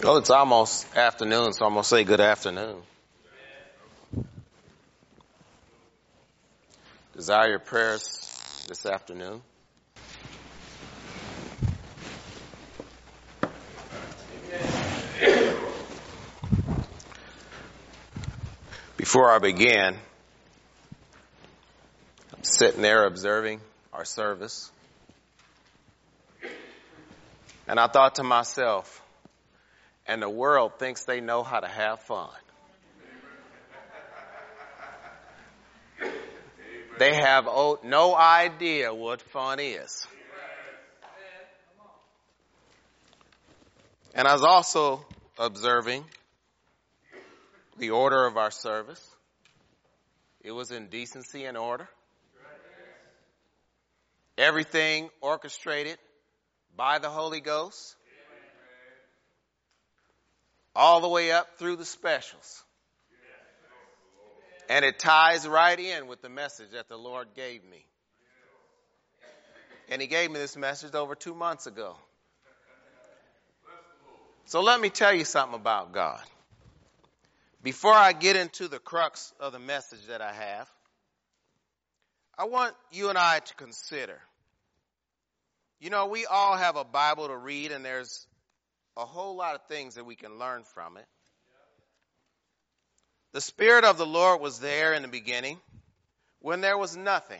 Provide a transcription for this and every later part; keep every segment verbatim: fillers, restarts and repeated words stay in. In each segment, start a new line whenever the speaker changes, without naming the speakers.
Well, it's almost afternoon, so I'm going to say good afternoon. Desire your prayers this afternoon. Before I begin, I'm sitting there observing our service, and I thought to myself, and the world thinks they know how to have fun. They have no idea what fun is. And I was also observing the order of our service. It was in decency and order. Everything orchestrated by the Holy Ghost. All the way up through the specials. And it ties right in with the message that the Lord gave me. And He gave me this message over two months ago. So let me tell you something about God. Before I get into the crux of the message that I have, I want you and I to consider. You know, we all have a Bible to read, and there's a whole lot of things that we can learn from it. The Spirit of the Lord was there in the beginning when there was nothing.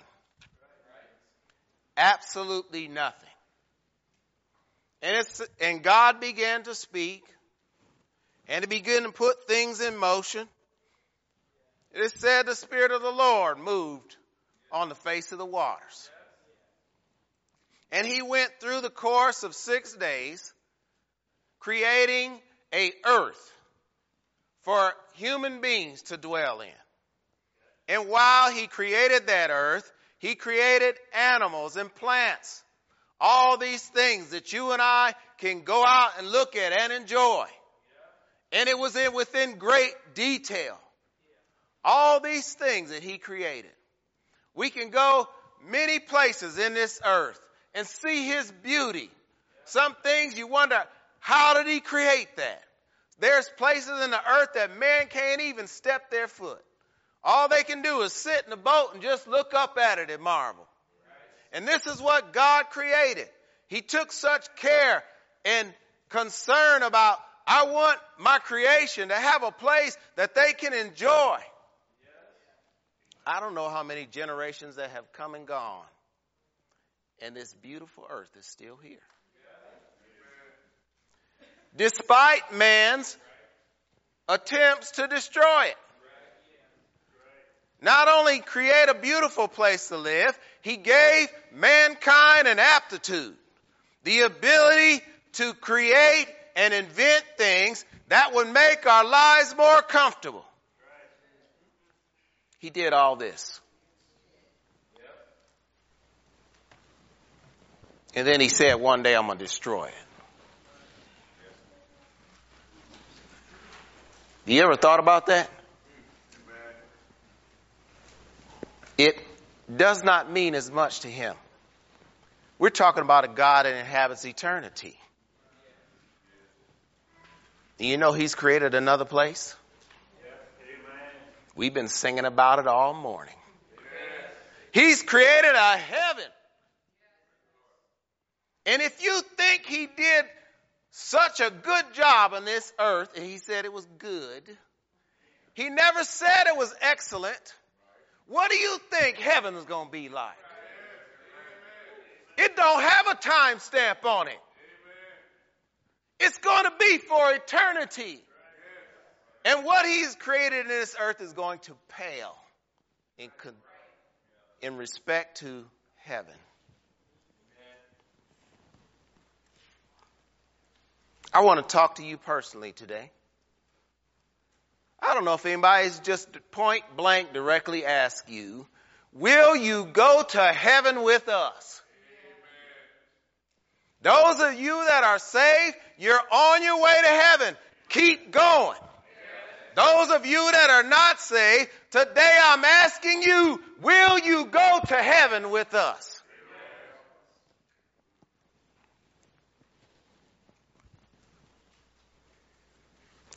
Absolutely nothing. And it's and God began to speak and He began to put things in motion. It said the Spirit of the Lord moved on the face of the waters. And He went through the course of six days creating a earth for human beings to dwell in. And while He created that earth, He created animals and plants. All these things that you and I can go out and look at and enjoy. And it was in within great detail. All these things that He created. We can go many places in this earth and see His beauty. Some things you wonder, how did He create that? There's places in the earth that man can't even step their foot. All they can do is sit in a boat and just look up at it and marvel. And this is what God created. He took such care and concern about, I want my creation to have a place that they can enjoy. I don't know how many generations that have come and gone. And this beautiful earth is still here. Despite man's attempts to destroy it. Not only create a beautiful place to live, He gave mankind an aptitude, the ability to create and invent things that would make our lives more comfortable. He did all this. And then He said, one day I'm going to destroy it. You ever thought about that? It does not mean as much to Him. We're talking about a God that inhabits eternity. You know He's created another place? We've been singing about it all morning. He's created a heaven. And if you think He did such a good job on this earth, and He said it was good, He never said it was excellent. What do you think heaven is going to be like? It don't have a time stamp on it. It's going to be for eternity. And what He's created in this earth is going to pale in, in respect to heaven. I want to talk to you personally today. I don't know if anybody's just point blank directly ask you, will you go to heaven with us? Amen. Those of you that are saved, you're on your way to heaven. Keep going. Those of you that are not saved, today I'm asking you, will you go to heaven with us?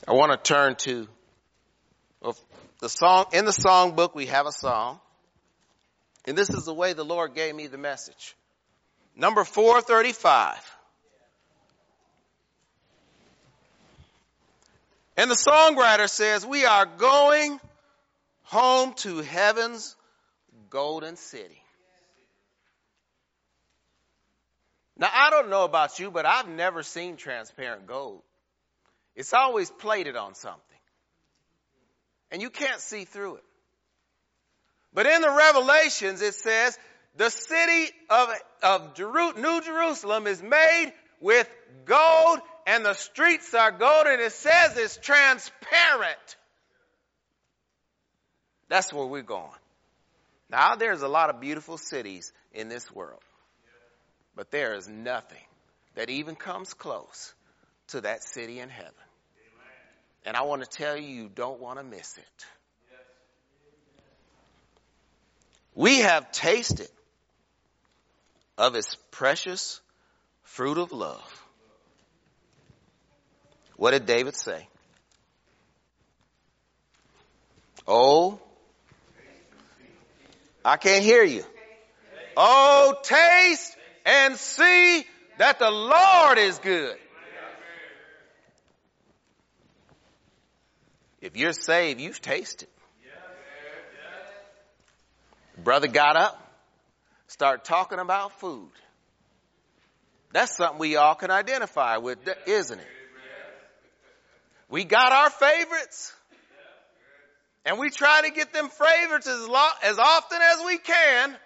I want to turn to well, the song. In the song book, we have a song. And this is the way the Lord gave me the message. Number four thirty-five. And the songwriter says, we are going home to heaven's golden city. Now, I don't know about you, but I've never seen transparent gold. It's always plated on something. And you can't see through it. But in the Revelations, it says, the city of, of Jeru- New Jerusalem is made with gold, and the streets are gold, and it says it's transparent. That's where we're going. Now, there's a lot of beautiful cities in this world. But there is nothing that even comes close to that city in heaven. And I want to tell you, you don't want to miss it. We have tasted of its precious fruit of love. What did David say? Oh, I can't hear you. Oh, taste and see that the Lord is good. If you're saved, you've tasted. Brother got up, started talking about food. That's something we all can identify with, isn't it? We got our favorites, and we try to get them favorites as, lo- as often as we can.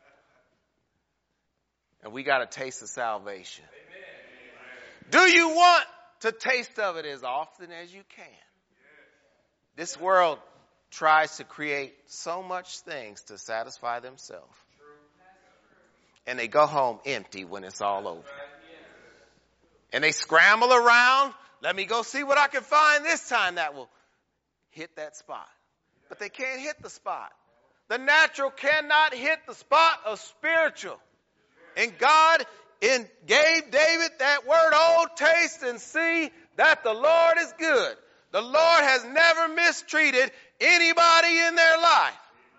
And we got a taste of salvation. Do you want to taste of it as often as you can? This world tries to create so much things to satisfy themselves. And they go home empty when it's all over. And they scramble around. Let me go see what I can find this time that will hit that spot. But they can't hit the spot. The natural cannot hit the spot of spiritual. And God in, gave David that word, oh, taste and see that the Lord is good. The Lord has never mistreated anybody in their life.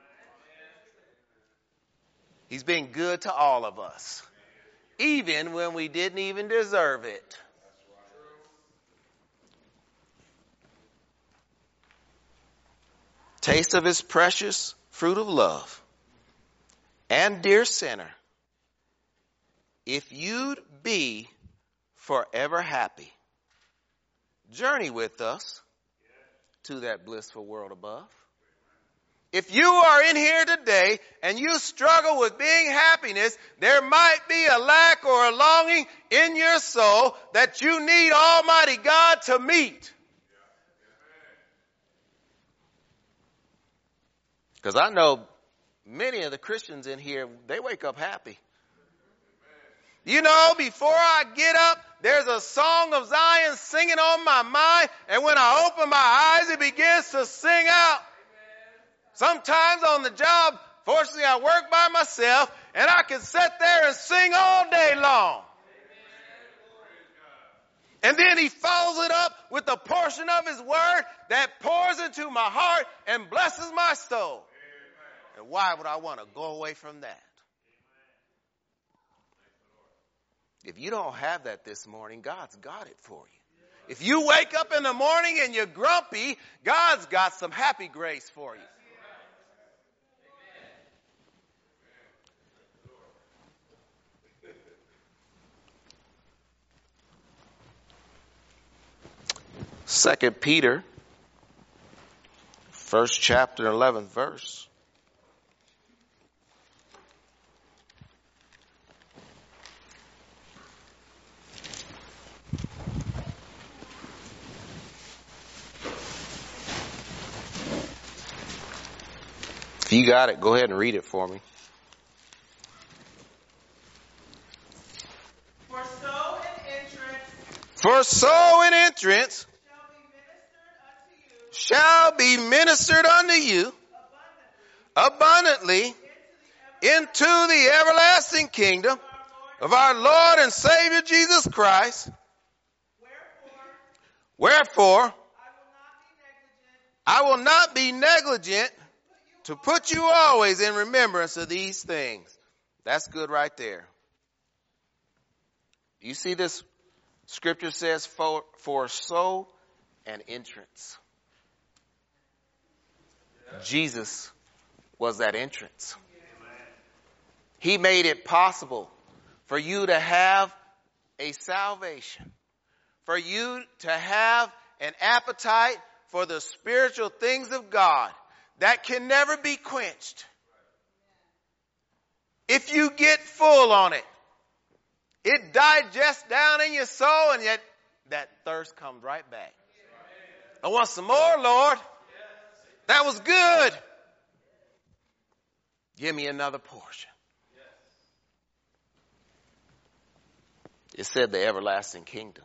He's been good to all of us, even when we didn't even deserve it. Taste of his precious fruit of love. And dear sinner, if you'd be forever happy, journey with us to that blissful world above. If you are in here today and you struggle with being happiness, there might be a lack or a longing in your soul that you need Almighty God to meet. Because I know many of the Christians in here, they wake up happy. You know, before I get up, there's a song of Zion singing on my mind. And when I open my eyes, it begins to sing out. Sometimes on the job, fortunately, I work by myself, and I can sit there and sing all day long. And then he follows it up with a portion of his word that pours into my heart and blesses my soul. And why would I want to go away from that? If you don't have that this morning, God's got it for you. If you wake up in the morning and you're grumpy, God's got some happy grace for you. Second Peter, first chapter, eleventh verse. If you got it, go ahead and read it for me.
For so an entrance,
For so an entrance
shall be ministered unto you
shall be ministered unto you abundantly into the everlasting kingdom of our Lord and Savior Jesus Christ.
Wherefore,
Wherefore,
I
I will not be negligent to put you always in remembrance of these things. That's good right there. You see this scripture says for, for so an entrance. Jesus was that entrance. He made it possible for you to have a salvation, for you to have an appetite for the spiritual things of God that can never be quenched. If you get full on it, it digests down in your soul, and yet that thirst comes right back. I want some more, Lord. That was good. Give me another portion. It said the everlasting kingdom.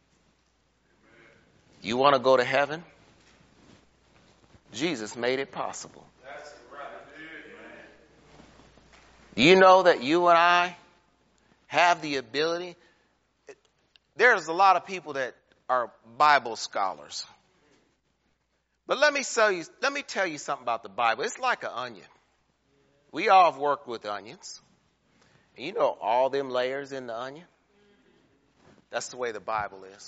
You want to go to heaven? Jesus made it possible. Do you know that you and I have the ability? There's a lot of people that are Bible scholars. But let me tell you, let me tell you something about the Bible. It's like an onion. We all have worked with onions. And you know all them layers in the onion? That's the way the Bible is.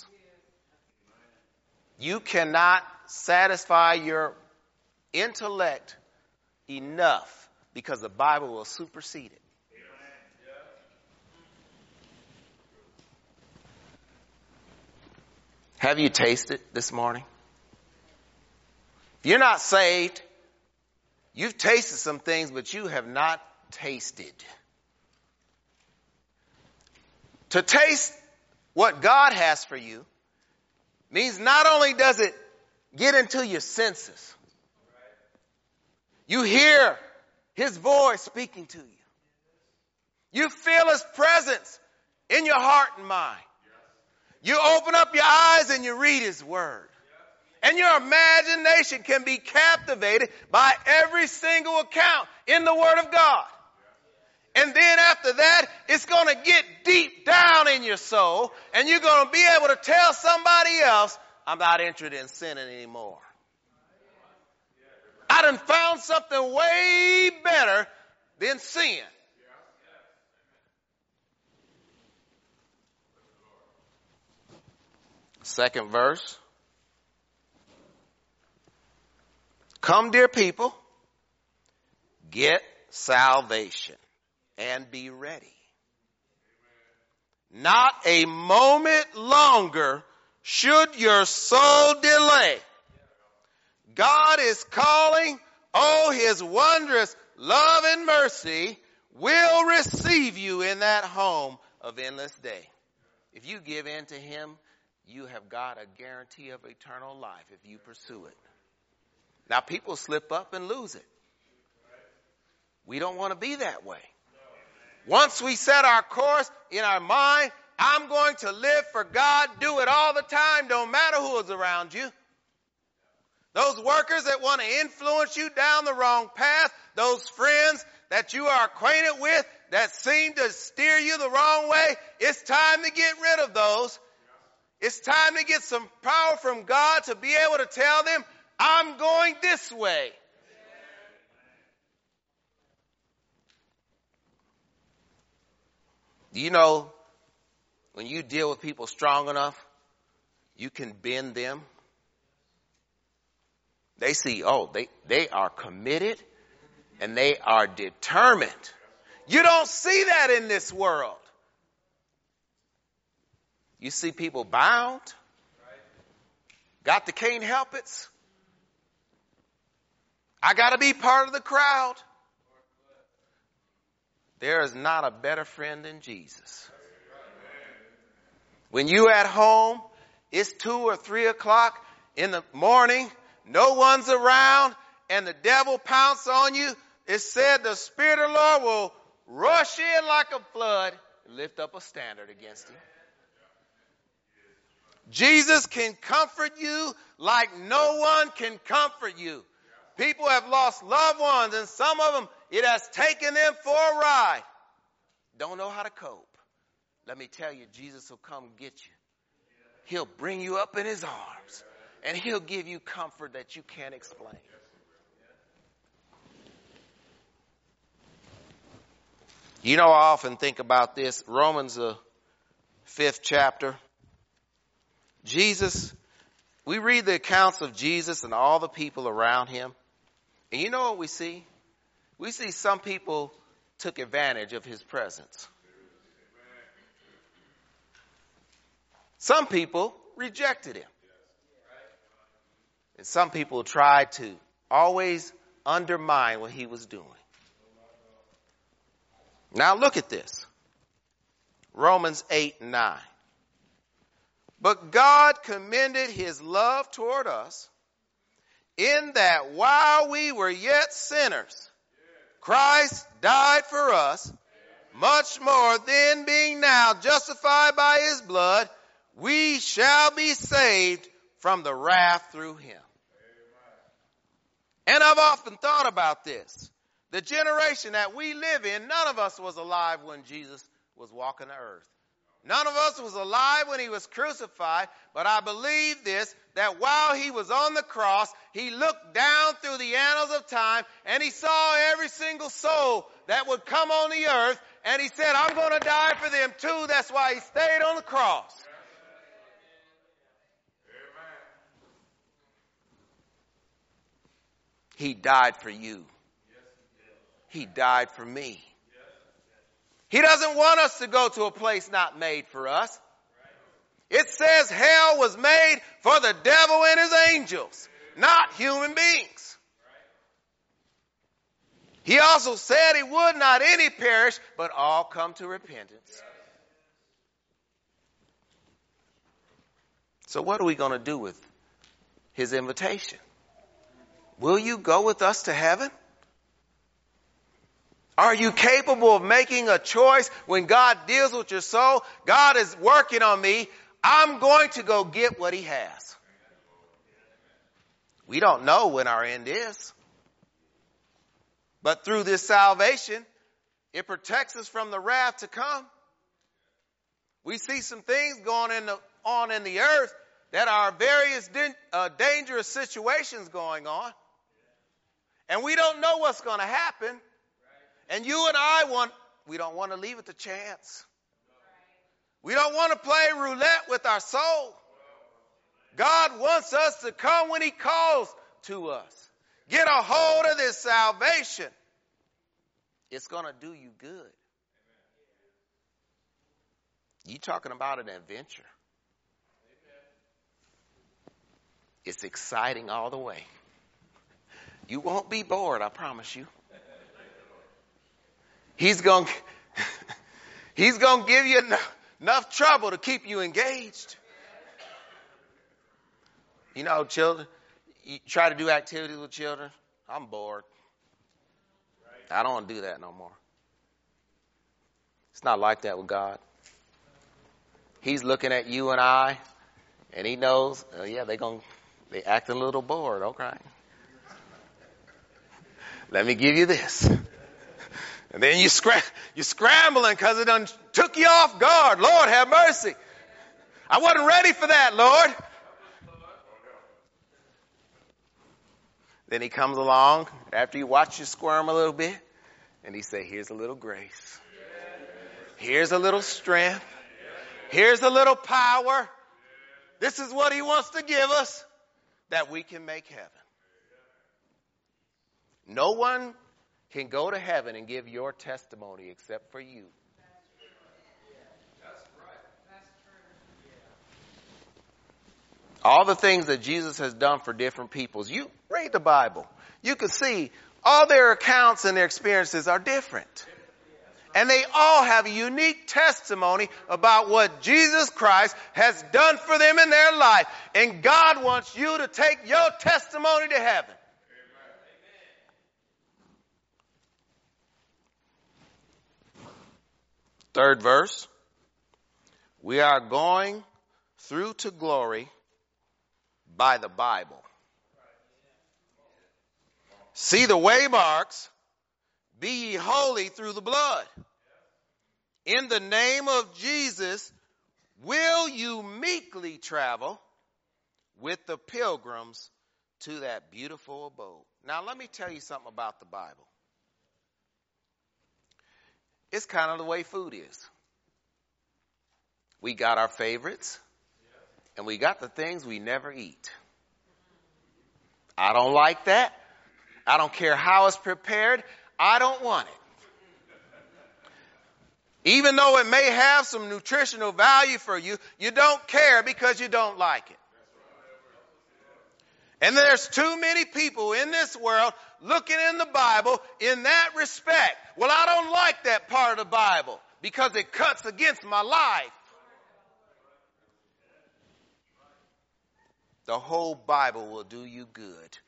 You cannot satisfy your intellect enough because the Bible will supersede it. Have you tasted this morning? If you're not saved, you've tasted some things, but you have not tasted. To taste what God has for you means not only does it get into your senses, you hear His voice speaking to you. You feel His presence in your heart and mind. You open up your eyes and you read His Word. And your imagination can be captivated by every single account in the Word of God. And then after that, it's going to get deep down in your soul, and you're going to be able to tell somebody else, I'm not interested in sinning anymore. I done found something way better than sin. Second verse. Come, dear people, get salvation and be ready. Not a moment longer should your soul delay. God is calling. Oh, His wondrous love and mercy will receive you in that home of endless day. If you give in to Him, you have got a guarantee of eternal life if you pursue it. Now, people slip up and lose it. We don't want to be that way. Once we set our course in our mind, I'm going to live for God, do it all the time, don't matter who is around you. Those workers that want to influence you down the wrong path, those friends that you are acquainted with that seem to steer you the wrong way, it's time to get rid of those. It's time to get some power from God to be able to tell them, I'm going this way. Do you know when you deal with people strong enough, you can bend them? They see, oh, they, they are committed and they are determined. You don't see that in this world. You see people bound, got the can't help it. I got to be part of the crowd. There is not a better friend than Jesus. When you at home, it's two or three o'clock in the morning, no one's around, and the devil pounces on you. It said the Spirit of the Lord will rush in like a flood and lift up a standard against him. Jesus can comfort you like no one can comfort you. People have lost loved ones, and some of them, it has taken them for a ride. Don't know how to cope. Let me tell you, Jesus will come get you. He'll bring you up in his arms. And he'll give you comfort that you can't explain. You know, I often think about this. Romans, the fifth chapter. Jesus, we read the accounts of Jesus and all the people around him. And you know what we see? We see some people took advantage of his presence. Some people rejected him. And some people tried to always undermine what he was doing. Now look at this. Romans eight and nine. But God commended his love toward us in that while we were yet sinners, Christ died for us. Much more then, being now justified by his blood, we shall be saved from the wrath through him. And I've often thought about this. The generation that we live in, none of us was alive when Jesus was walking the earth. None of us was alive when he was crucified, but I believe this, that while he was on the cross, he looked down through the annals of time and he saw every single soul that would come on the earth, and he said, I'm going to die for them too. That's why he stayed on the cross. He died for you. He died for me. He doesn't want us to go to a place not made for us. It says hell was made for the devil and his angels, not human beings. He also said he would not any perish, but all come to repentance. So what are we going to do with his invitation? Will you go with us to heaven? Are you capable of making a choice when God deals with your soul? God is working on me. I'm going to go get what he has. We don't know when our end is. But through this salvation, it protects us from the wrath to come. We see some things going in the, on in the earth that are various uh, dangerous situations going on. And we don't know what's going to happen. And you and I want, we don't want to leave it to chance. We don't want to play roulette with our soul. God wants us to come when he calls to us. Get a hold of this salvation. It's going to do you good. You talking about an adventure. It's exciting all the way. You won't be bored, I promise you. He's going he's going to give you enough, enough trouble to keep you engaged. You know, children, you try to do activities with children. I'm bored. I don't want to do that no more. It's not like that with God. He's looking at you and I, and he knows, oh yeah, they're going they acting a little bored. Okay. Let me give you this. And then you scram- you're scrambling because it done took you off guard. Lord, have mercy. I wasn't ready for that, Lord. Then he comes along after you watch you squirm a little bit, and he say, here's a little grace. Here's a little strength. Here's a little power. This is what he wants to give us, that we can make heaven. No one can go to heaven and give your testimony except for you. All the things that Jesus has done for different peoples. You read the Bible. You can see all their accounts and their experiences are different. And they all have a unique testimony about what Jesus Christ has done for them in their life. And God wants you to take your testimony to heaven. Third verse. We are going through to glory by the Bible. See the waymarks. Be ye holy through the blood. In the name of Jesus, will you meekly travel with the pilgrims to that beautiful abode. Now, let me tell you something about the Bible. It's kind of the way food is. We got our favorites, and we got the things we never eat. I don't like that. I don't care how it's prepared. I don't want it. Even though it may have some nutritional value for you, you don't care because you don't like it. And there's too many people in this world looking in the Bible in that respect. Well, I don't like that part of the Bible because it cuts against my life. The whole Bible will do you good.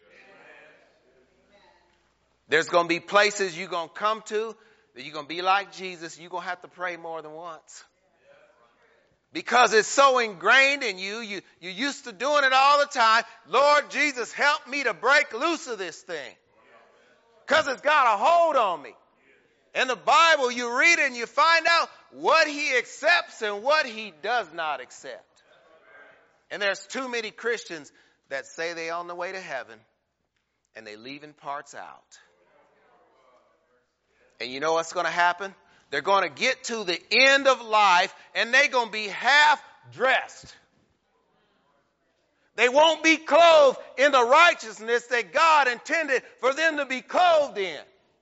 There's going to be places you're going to come to that you're going to be like Jesus. You're going to have to pray more than once. Because it's so ingrained in you. you. You're used to doing it all the time. Lord Jesus, help me to break loose of this thing. Because it's got a hold on me. In the Bible, you read it and you find out what he accepts and what he does not accept. And there's too many Christians that say they're on the way to heaven and they leaving parts out. And you know what's going to happen? They're going to get to the end of life and they're going to be half dressed. They won't be clothed in the righteousness that God intended for them to be clothed in.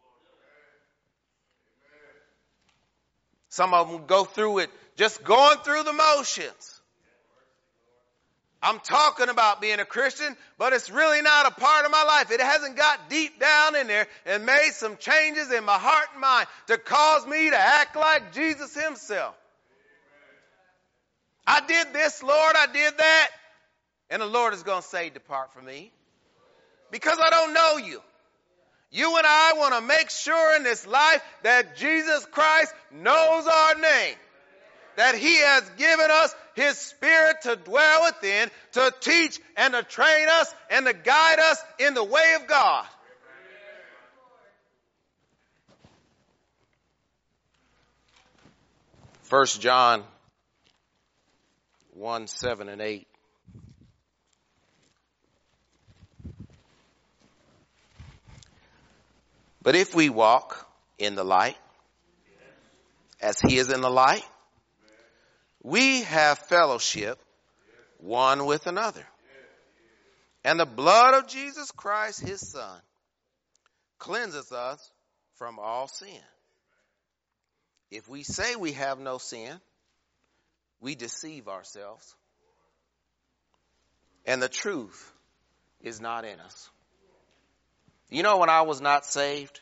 Some of them go through it just going through the motions. I'm talking about being a Christian, but it's really not a part of my life. It hasn't got deep down in there and made some changes in my heart and mind to cause me to act like Jesus himself. I did this, Lord, I did that. And the Lord is going to say, depart from me. Because I don't know you. You and I want to make sure in this life that Jesus Christ knows our name. That he has given us his Spirit to dwell within, to teach and to train us and to guide us in the way of God. First John one, seven and eight. But if we walk in the light, as he is in the light, we have fellowship one with another. And the blood of Jesus Christ, his Son, cleanses us from all sin. If we say we have no sin, we deceive ourselves. And the truth is not in us. You know, when I was not saved,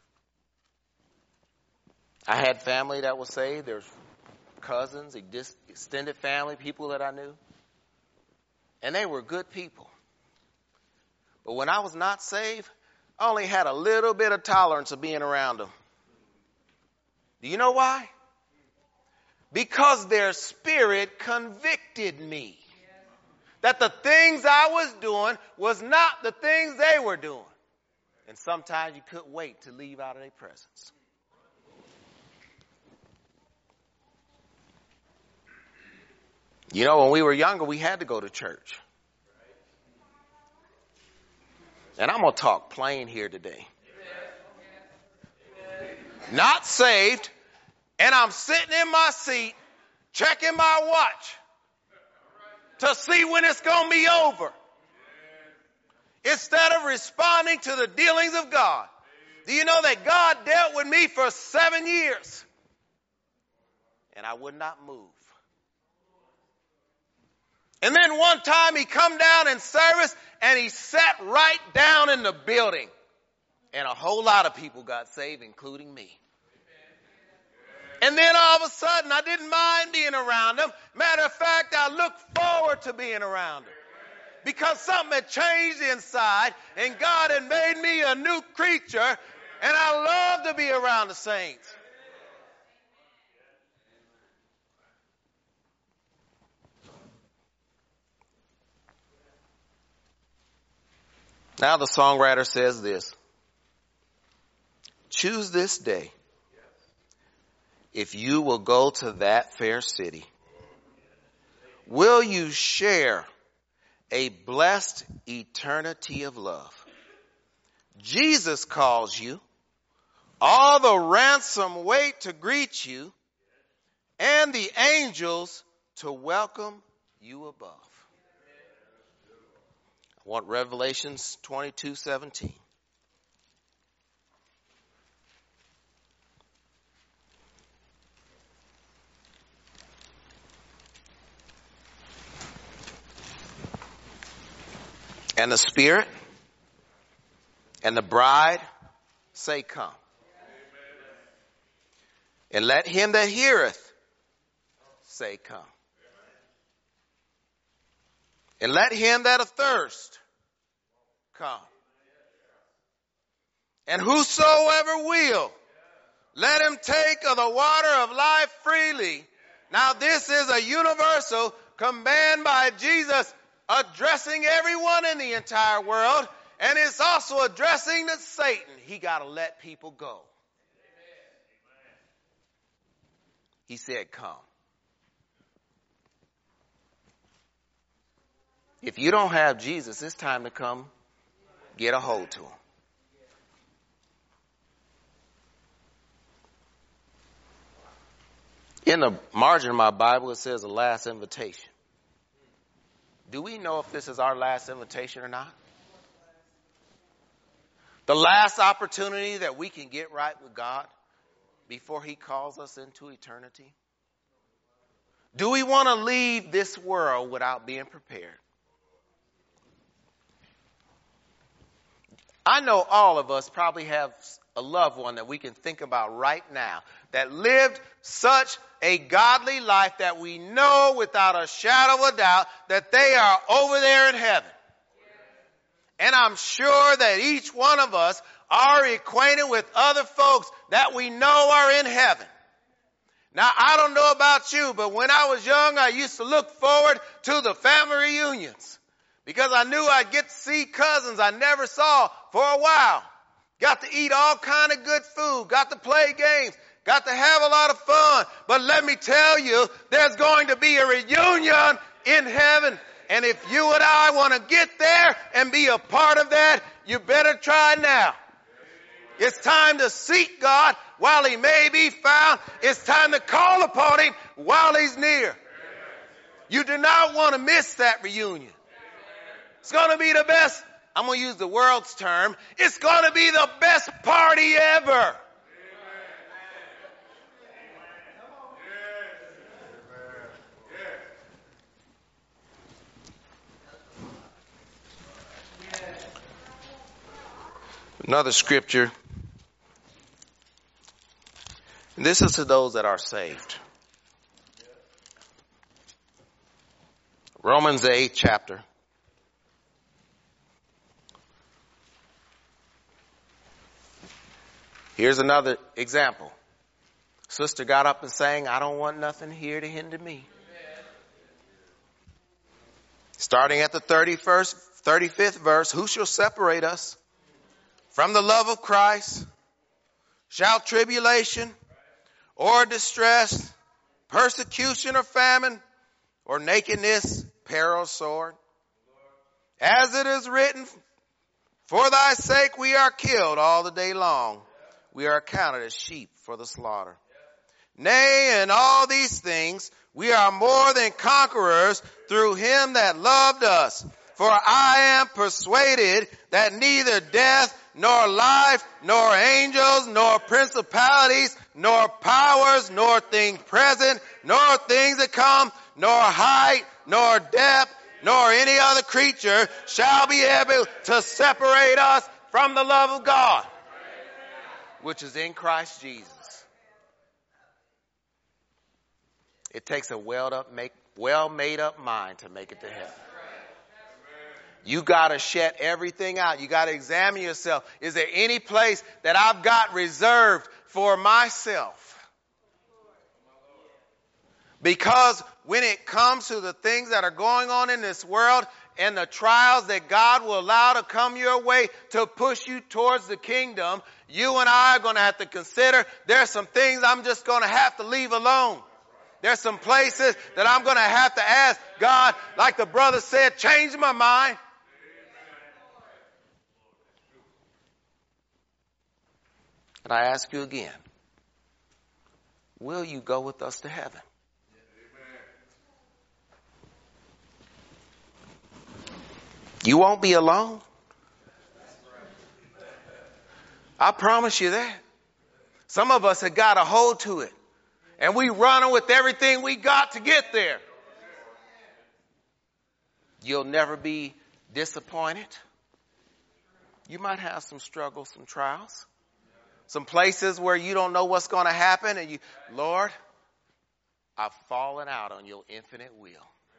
I had family that was saved. There's cousins, extended family, people that I knew. And they were good people. But when I was not saved, I only had a little bit of tolerance of being around them. Do you know why? Because their spirit convicted me. That the things I was doing was not the things they were doing. And sometimes you couldn't wait to leave out of their presence. You know, when we were younger, we had to go to church. And I'm going to talk plain here today. Not saved, and I'm sitting in my seat, checking my watch to see when it's going to be over. Instead of responding to the dealings of God. Do you know that God dealt with me for seven years? And I would not move. And then one time he come down in service and he sat right down in the building. And a whole lot of people got saved, including me. And then all of a sudden I didn't mind being around them. Matter of fact, I looked forward to being around them. Because something had changed inside and God had made me a new creature. And I love to be around the saints. Now the songwriter says this. Choose this day if you will go to that fair city. Will you share a blessed eternity of love. Jesus calls you. All the ransom wait to greet you, and the angels to welcome you above. I want Revelations twenty-two seventeen. And the Spirit and the bride say, come. And let him that heareth say, come. And let him that athirst come. And whosoever will, let him take of the water of life freely. Now this is a universal command by Jesus, addressing everyone in the entire world. And it's also addressing to Satan. He got to let people go. He said, come. If you don't have Jesus, it's time to come get a hold to him. In the margin of my Bible, it says the last invitation. Do we know if this is our last invitation or not? The last opportunity that we can get right with God before he calls us into eternity? Do we want to leave this world without being prepared? I know all of us probably have a loved one that we can think about right now that lived such a godly life that we know without a shadow of a doubt that they are over there in heaven. And I'm sure that each one of us are acquainted with other folks that we know are in heaven. Now, I don't know about you, but when I was young, I used to look forward to the family reunions because I knew I'd get to see cousins I never saw for a while. Got to eat all kind of good food, got to play games, got to have a lot of fun. But let me tell you, there's going to be a reunion in heaven. And if you and I want to get there and be a part of that, you better try now. It's time to seek God while he may be found. It's time to call upon him while he's near. You do not want to miss that reunion. It's going to be the best, I'm going to use the world's term, it's going to be the best party ever. Another scripture. This is to those that are saved. Romans the eighth chapter. Here's another example. Sister got up and sang, I don't want nothing here to hinder me. Starting at the thirty-first, thirty-fifth verse, who shall separate us from the love of Christ? Shall tribulation or distress, persecution or famine, or nakedness, peril, sword? As it is written, for thy sake we are killed all the day long. We are accounted as sheep for the slaughter. Nay, in all these things we are more than conquerors through him that loved us. For I am persuaded that neither death, nor life, nor angels, nor principalities, nor powers, nor things present, nor things that come, nor height, nor depth, nor any other creature shall be able to separate us from the love of God, which is in Christ Jesus. It takes a well up, make, well made up mind to make it to heaven. You got to shed everything out. You got to examine yourself. Is there any place that I've got reserved for myself? Because when it comes to the things that are going on in this world and the trials that God will allow to come your way to push you towards the kingdom, you and I are going to have to consider there's some things I'm just going to have to leave alone. There's some places that I'm going to have to ask God, like the brother said, change my mind. And I ask you again, will you go with us to heaven? You won't be alone. I promise you that. Some of us have got a hold to it. And we running with everything we got to get there. You'll never be disappointed. You might have some struggles, some trials. Some places where you don't know what's going to happen. And you, Lord, I've fallen out on your infinite will.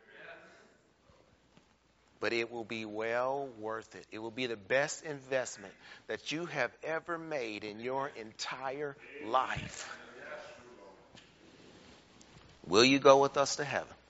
But it will be well worth it. It will be the best investment that you have ever made in your entire life. Will you go with us to heaven?